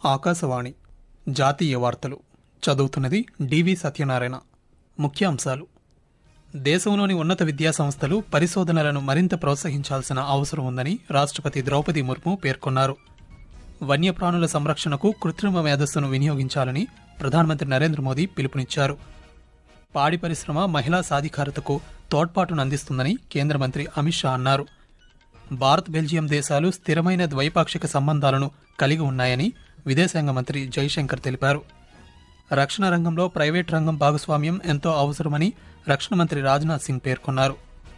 ఆకాశవాణి జాతీయ వార్తలు చదువుతున్నది డివి సత్యనారాయణ. ముఖ్యాంశాలు: దేశంలోని ఉన్నత విద్యాసంస్థలు పరిశోధనలను మరింత ప్రోత్సహించాల్సిన అవసరం ఉందని రాష్ట్రపతి ద్రౌపది ముర్ము పేర్కొన్నారు. వన్యప్రాణుల సంరక్షణకు కృత్రిమ మేధస్సును వినియోగించాలని ప్రధానమంత్రి నరేంద్ర మోదీ పిలుపునిచ్చారు. పాడి పరిశ్రమ మహిళా సాధికారతకు తోడ్పాటును అందిస్తుందని కేంద్ర మంత్రి అమిత్ షా అన్నారు. భారత్, బెల్జియం దేశాలు స్థిరమైన ద్వైపాక్షిక సంబంధాలను కలిగి ఉన్నాయని విదేశాంగ మంత్రి జైశంకర్ తెలిపారు. రక్షణ రంగంలో ప్రైవేట్ రంగం భాగస్వామ్యం ఎంతో అవసరమని రక్షణ మంత్రి రాజ్నాథ్ సింగ్ పేర్కొన్నారు.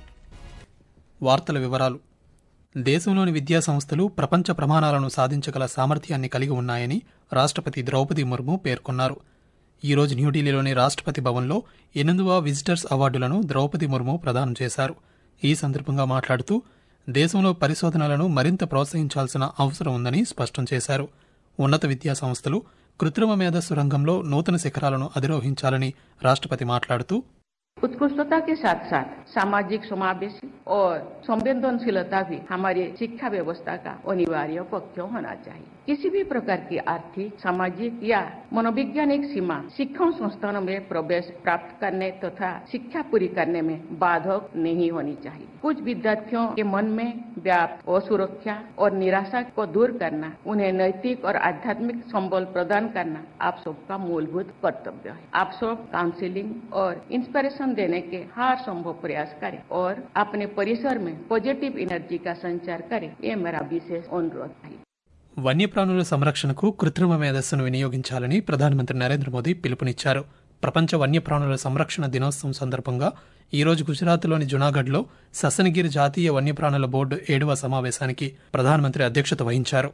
వార్తల వివరాలు: దేశంలోని విద్యాసంస్థలు ప్రపంచ ప్రమాణాలను సాధించగల సామర్థ్యాన్ని కలిగి ఉన్నాయని రాష్ట్రపతి ద్రౌపది ముర్ము పేర్కొన్నారు. ఈరోజు న్యూఢిల్లీలోని రాష్ట్రపతి భవన్లో 8వ విజిటర్స్ అవార్డులను ద్రౌపది ముర్ము ప్రదానం చేశారు. ఈ సందర్భంగా మాట్లాడుతూ దేశంలో పరిశోధనలను మరింత ప్రోత్సహించాల్సిన అవసరం ఉందని స్పష్టం చేశారు. ఉన్నత విద్యాసంస్థలు కృత్రిమ మేధస్సు రంగంలో నూతన శిఖరాలను అధిరోహించాలని రాష్ట్రపతి మాట్లాడుతూ उत्कृष्टता के साथ साथ सामाजिक समावेशी और संवेदनशीलता भी हमारे शिक्षा व्यवस्था का अनिवार्य पक्ष होना चाहिए. किसी भी प्रकार की आर्थिक, सामाजिक या मनोवैज्ञानिक सीमा शिक्षण संस्थानों में प्रवेश प्राप्त करने तथा शिक्षा पूरी करने में बाधक नहीं होनी चाहिए. कुछ विद्यार्थियों के मन में व्याप्त असुरक्षा और निराशा को दूर करना, उन्हें नैतिक और आध्यात्मिक संबल प्रदान करना आप सबका मूलभूत कर्तव्य है. आप सब काउंसलिंग और इंस्पिरेशन देने के हर संभव प्रयास करें और अपने परिसर में पॉजिटिव एनर्जी का संचार करें. ये मेरा विशेष अनुरोध है. వన్యప్రాణుల సంరక్షణకు కృత్రిమ మేధస్సును వినియోగించాలని ప్రధానమంత్రి నరేంద్ర మోదీ పిలుపునిచ్చారు. ప్రపంచ వన్యప్రాణుల సంరక్షణ దినోత్సవం సందర్భంగా ఈరోజు గుజరాత్లోని జునాగఢ్లో ససనగిరి జాతీయ వన్యప్రాణుల బోర్డు 7వ సమావేశానికి ప్రధానమంత్రి అధ్యక్షత వహించారు.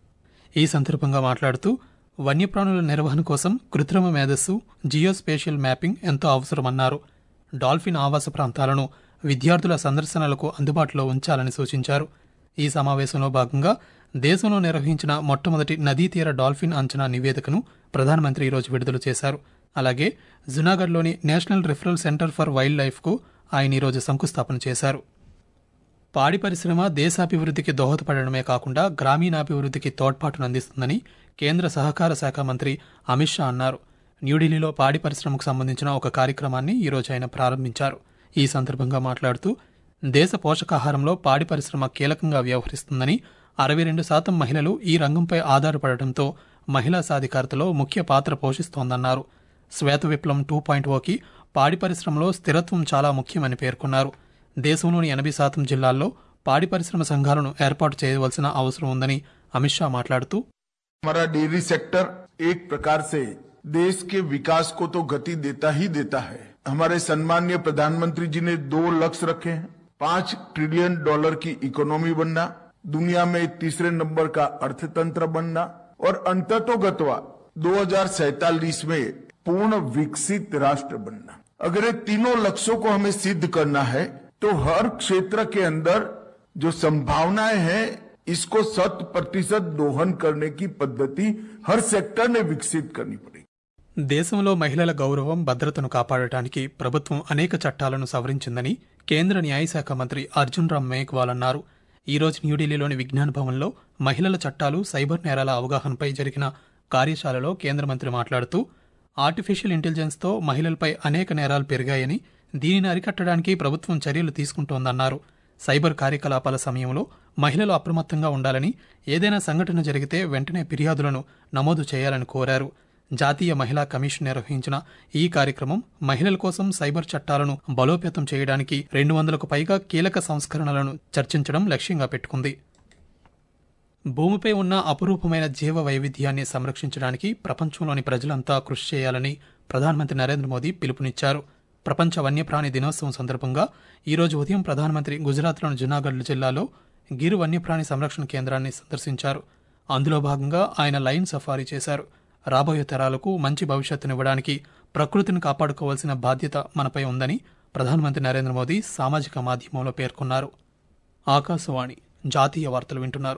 ఈ సందర్భంగా మాట్లాడుతూ వన్యప్రాణుల నిర్వహణ కోసం కృత్రిమ మేధస్సు, జియోస్పేషియల్ మ్యాపింగ్ ఎంతో అవసరమన్నారు. డాల్ఫిన్ ఆవాస ప్రాంతాలను విద్యార్థుల సందర్శనలకు అందుబాటులో ఉంచాలని సూచించారు. ఈ సమావేశంలో భాగంగా దేశంలో నిర్వహించిన మొట్టమొదటి నదీ తీర డాల్ఫిన్ అంచనా నివేదికను ప్రధానమంత్రి ఈరోజు విడుదల చేశారు. అలాగే జునాగఢ్లోని national referral centre for wild లైఫ్కు ఆయన ఈరోజు శంకుస్థాపన చేశారు. పాడి పరిశ్రమ దేశాభివృద్ధికి దోహదపడడమే కాకుండా గ్రామీణాభివృద్ధికి తోడ్పాటును అందిస్తుందని కేంద్ర సహకార శాఖ మంత్రి అమిత్ షా అన్నారు. న్యూఢిల్లీలో పాడి పరిశ్రమకు సంబంధించిన ఒక కార్యక్రమాన్ని ఈరోజు ఆయన ప్రారంభించారు. ఈ సందర్భంగా మాట్లాడుతూ దేశ పోషకాహారంలో పాడి పరిశ్రమ కీలకంగా వ్యవహరిస్తుందని, 62% మహిళలు ఈ రంగంపై ఆధారపడటంతో మహిళా సాధికారతలో ముఖ్య పాత్ర పోషిస్తోందన్నారు. శ్వేత విప్లవం 2.0కి పాడి పరిశ్రమలో స్థిరత్వం చాలా ముఖ్యమని పేర్కొన్నారు. దేశంలోని 80% జిల్లాల్లో పాడి పరిశ్రమ సంఘాలను ఏర్పాటు చేయవలసిన అవసరం ఉందని అమిత్ షా మాట్లాడుతూ हमारा डेयरी सेक्टर एक प्रकार से देश के विकास को तो गति देता ही देता है. हमारे सम्माननीय प्रधानमंत्री जी ने 2 लक्ष्य रखे हैं. $5 ट्रिलियन की इकोनॉमी बनना, दुनिया में तीसरे नंबर का अर्थतंत्र बनना और अंततोगत्वा 2047 में पूर्ण विकसित राष्ट्र बनना. अगर ये तीनों लक्ष्यों को हमें सिद्ध करना है तो हर क्षेत्र के अंदर जो संभावनाएं हैं इसको 100% दोहन करने की पद्धति हर सेक्टर ने विकसित करनी पड़ेगी. దేశంలో మహిళల గౌరవం, భద్రతను కాపాడటానికి ప్రభుత్వం అనేక చట్టాలను సవరించిందని కేంద్ర న్యాయశాఖ మంత్రి అర్జున్ రామ్ మేఘ్వాల్ అన్నారు. ఈరోజు న్యూఢిల్లీలోని విజ్ఞాన్ భవన్లో మహిళల చట్టాలు, సైబర్ నేరాల అవగాహనపై జరిగిన కార్యశాలలో కేంద్ర మంత్రి మాట్లాడుతూ ఆర్టిఫిషియల్ ఇంటెలిజెన్స్తో మహిళలపై అనేక నేరాలు పెరిగాయని, దీనిని అరికట్టడానికి ప్రభుత్వం చర్యలు తీసుకుంటోందన్నారు. సైబర్ కార్యకలాపాల సమయంలో మహిళలు అప్రమత్తంగా ఉండాలని, ఏదైనా సంఘటన జరిగితే వెంటనే ఫిర్యాదులను నమోదు చేయాలని కోరారు. జాతీయ మహిళా కమిషన్ నిర్వహించిన ఈ కార్యక్రమం మహిళల కోసం సైబర్ చట్టాలను బలోపేతం చేయడానికి 200కు పైగా కీలక సంస్కరణలను చర్చించడం లక్ష్యంగా పెట్టుకుంది. భూమిపై ఉన్న అపురూపమైన జీవ వైవిధ్యాన్ని సంరక్షించడానికి ప్రపంచంలోని ప్రజలంతా కృషి చేయాలని ప్రధానమంత్రి నరేంద్ర మోదీ పిలుపునిచ్చారు. ప్రపంచ వన్యప్రాణి దినోత్సవం సందర్భంగా ఈరోజు ఉదయం ప్రధానమంత్రి గుజరాత్లోని జునాగఢ్ జిల్లాలో గిర్ వన్యప్రాణి సంరక్షణ కేంద్రాన్ని సందర్శించారు. అందులో భాగంగా ఆయన లయన్ సఫారీ చేశారు. రాబోయే తరాలకు మంచి భవిష్యత్తునివ్వడానికి ప్రకృతిని కాపాడుకోవాల్సిన బాధ్యత మనపై ఉందని ప్రధానమంత్రి నరేంద్ర మోదీ సామాజిక మాధ్యమంలో పేర్కొన్నారు. ఆకాశవాణి జాతీయ వార్తలు వింటున్నారు.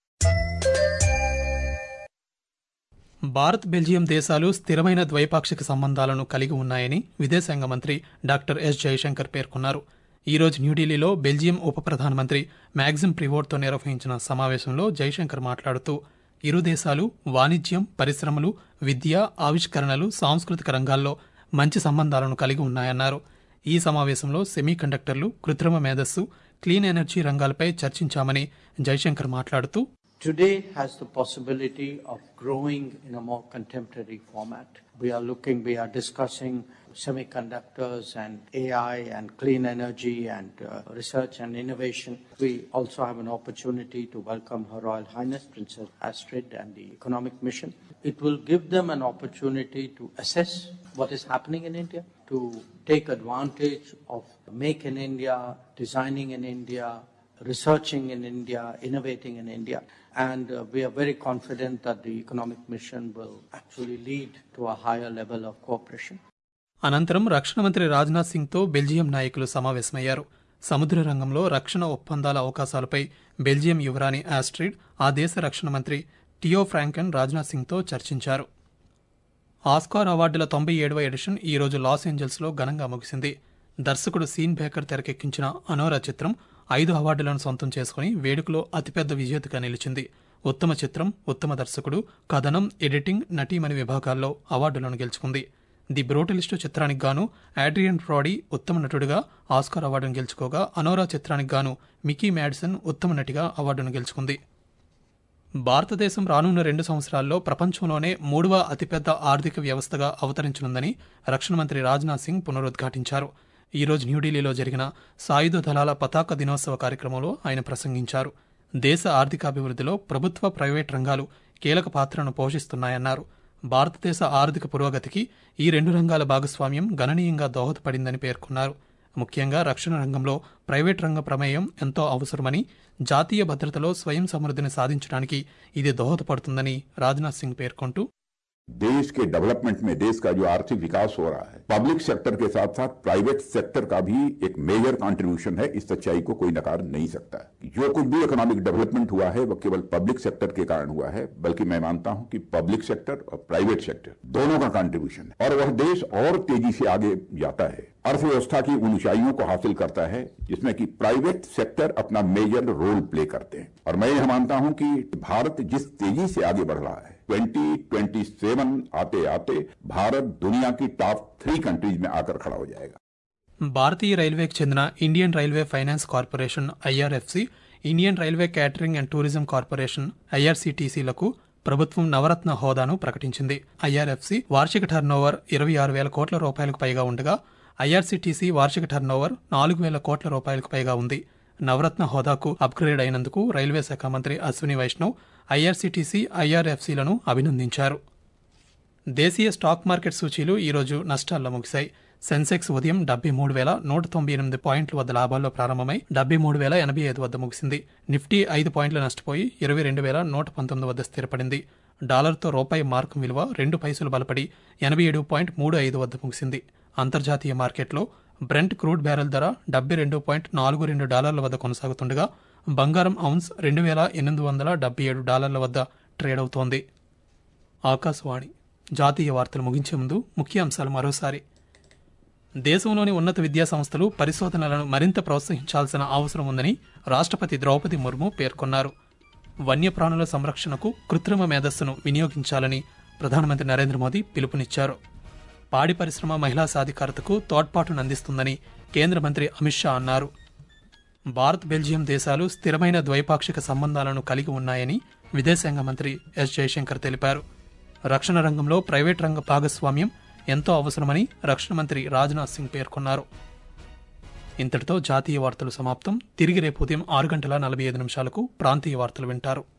భారత్, బెల్జియం దేశాలు స్థిరమైన ద్వైపాక్షిక సంబంధాలను కలిగి ఉన్నాయని విదేశాంగ మంత్రి డాక్టర్ ఎస్ జయశంకర్ పేర్కొన్నారు. ఈరోజు న్యూఢిల్లీలో బెల్జియం ఉప ప్రధానమంత్రి మ్యాగ్జిమ్ ప్రివోర్తో నిర్వహించిన సమావేశంలో జయశంకర్ మాట్లాడుతూ ఇరు దేశాలు వాణిజ్యం, పరిశ్రమలు, విద్య, ఆవిష్కరణలు, సాంస్కృతిక రంగాల్లో మంచి సంబంధాలను కలిగి ఉన్నాయన్నారు. ఈ సమావేశంలో సెమీకండక్టర్లు, కృత్రిమ మేధస్సు, క్లీన్ ఎనర్జీ రంగాలపై చర్చించామని జైశంకర్ మాట్లాడుతూ, Today has the possibility of growing in a more contemporary format. We are discussing semiconductors and AI and clean energy and research and innovation. We also have an opportunity to welcome Her Royal Highness Princess Astrid and the Economic Mission. It will give them an opportunity to assess what is happening in India, to take advantage of Make in India, designing in India, researching in India, innovating in India. And we are very confident that the economic mission will actually lead to a higher level of cooperation. అనంతరం రక్షణ మంత్రి Rajnath సింగ్తో Belgium నాయకులు సమావేశమయ్యారు. సముద్ర రంగంలో రక్షణ ఒప్పందాల అవకాశాలపై Belgium యువరాణి ఆస్ట్రిడ్, ఆ దేశ రక్షణ మంత్రి టియో ఫ్రాంకెన్ రాజ్నాథ్ సింగ్తో చర్చించారు. ఆస్కార్ అవార్డుల 97వ ఎడిషన్ ఈ రోజు లాస్ ఏంజల్స్లో ఘనంగా ముగిసింది. దర్శకుడు సీన్ బేకర్ తెరకెక్కించిన అనోరా చిత్రం 5 అవార్డులను సొంతం చేసుకుని వేడుకలో అతిపెద్ద విజేతగా నిలిచింది. ఉత్తమ చిత్రం, ఉత్తమ దర్శకుడు, కథనం, ఎడిటింగ్, నటీమణి విభాగాల్లో అవార్డులను గెలుచుకుంది. ది బ్రూటలిస్టు చిత్రానికి గాను ఆడ్రియన్ ఫ్రాడీ ఉత్తమ నటుడిగా ఆస్కార్ అవార్డును గెలుచుకోగా, అనోరా చిత్రానికి గాను మికీ మ్యాడ్సన్ ఉత్తమ నటిగా అవార్డును గెలుచుకుంది. భారతదేశం రానున్న 2 సంవత్సరాల్లో ప్రపంచంలోనే 3వ అతిపెద్ద ఆర్థిక వ్యవస్థగా అవతరించనుందని రక్షణ మంత్రి రాజ్నాథ్ సింగ్ పునరుద్ఘాటించారు. ఈ రోజు న్యూఢిల్లీలో జరిగిన సాయుధ దళాల పతాక దినోత్సవ కార్యక్రమంలో ఆయన ప్రసంగించారు. దేశ ఆర్థికాభివృద్ధిలో ప్రభుత్వ, ప్రైవేట్ రంగాలు కీలక పాత్రను పోషిస్తున్నాయన్నారు. భారతదేశ ఆర్థిక పురోగతికి ఈ 2 రంగాల భాగస్వామ్యం గణనీయంగా దోహదపడిందని పేర్కొన్నారు. ముఖ్యంగా రక్షణ రంగంలో ప్రైవేట్ రంగ ప్రమేయం ఎంతో అవసరమని, జాతీయ భద్రతలో స్వయం సమృద్ధిని సాధించడానికి ఇది దోహదపడుతుందని రాజ్నాథ్ సింగ్ పేర్కొంటూ, देश के डेवलपमेंट में देश का जो आर्थिक विकास हो रहा है, पब्लिक सेक्टर के साथ साथ प्राइवेट सेक्टर का भी एक मेजर कंट्रीब्यूशन है. इस सच्चाई को कोई नकार नहीं सकता. जो कुछ भी इकोनॉमिक डेवलपमेंट हुआ है वो केवल पब्लिक सेक्टर के कारण हुआ है, बल्कि मैं मानता हूं कि पब्लिक सेक्टर और प्राइवेट सेक्टर दोनों का कंट्रीब्यूशन है. और वह देश और तेजी से आगे जाता है, अर्थव्यवस्था की ऊंचाइयों को हासिल करता है, जिसमें कि प्राइवेट सेक्टर अपना मेजर रोल प्ले करते हैं. और मैं यह मानता हूं कि भारत जिस तेजी से आगे बढ़ रहा है, 2027 आते आते भारत दुनिया की टॉप 3 कंट्रीज में आकर खड़ा हो जाएगा. భారతీయ రైల్వేకి చెందిన Indian Railway Finance Corporation IRFC, Indian Railway Catering and Tourism Corporation ఐఆర్సీటీసీలకు ప్రభుత్వం నవరత్న హోదాను ప్రకటించింది. ఐఆర్ఎఫ్సి వార్షిక టర్నోవర్ 26,000 కోట్ల రూపాయలకు పైగా ఉండగా, ఐఆర్సీటీసీ వార్షిక టర్నోవర్ 4,000 కోట్ల రూపాయలకు పైగా ఉంది. నవరత్న హోదాకు అప్గ్రేడ్ అయినందుకు రైల్వే శాఖ మంత్రి అశ్విని వైష్ణవ్ ఐఆర్సీటీసీ, ఐఆర్ఎఫ్సీలను అభినందించారు. దేశీయ స్టాక్ మార్కెట్ సూచీలు ఈరోజు నష్టాల్లో ముగిశాయి. సెన్సెక్స్ ఉదయం 73,198 పాయింట్ల వద్ద లాభాల్లో ప్రారంభమై 73,085 వద్ద ముగిసింది. నిఫ్టీ 5 పాయింట్లు నష్టపోయి 22,119 వద్ద స్థిరపడింది. డాలర్తో రూపాయి మార్కు విలువ 2 పైసలు బలపడి 87.35 వద్ద ముగిసింది. అంతర్జాతీయ మార్కెట్లో బ్రెంట్ క్రూడ్ బ్యారెల్ ధర $72.42 వద్ద కొనసాగుతుండగా, బంగారం ఔన్స్ $2,877 వద్ద ట్రేడ్ అవుతోంది. ఆకాశవాణి జాతీయ వార్తలు ముగించే ముందు ముఖ్యాంశాలు మరోసారి. దేశంలోని ఉన్నత విద్యా సంస్థలు పరిశోధనలను మరింత ప్రోత్సహించాల్సిన అవసరం ఉందని రాష్ట్రపతి ద్రౌపది ముర్ము పేర్కొన్నారు. వన్యప్రాణుల సంరక్షణకు కృత్రిమ మేధస్సును వినియోగించాలని ప్రధానమంత్రి నరేంద్ర మోదీ పిలుపునిచ్చారు. పాడి పరిశ్రమ మహిళా సాధికారతకు తోడ్పాటును అందిస్తుందని కేంద్ర మంత్రి అమిత్ షా అన్నారు. భారత్, బెల్జియం దేశాలు స్థిరమైన ద్వైపాక్షిక సంబంధాలను కలిగి ఉన్నాయని విదేశాంగ మంత్రి ఎస్ జయశంకర్ తెలిపారు. రక్షణ రంగంలో ప్రైవేట్ రంగ భాగస్వామ్యం ఎంతో అవసరమని రక్షణ మంత్రి రాజ్నాథ్ సింగ్ పేర్కొన్నారు. ఇంతటితో జాతీయ వార్తలు సమాప్తం. తిరిగి రేపు ఉదయం 6:45 ప్రాంతీయ వార్తలు వింటారు.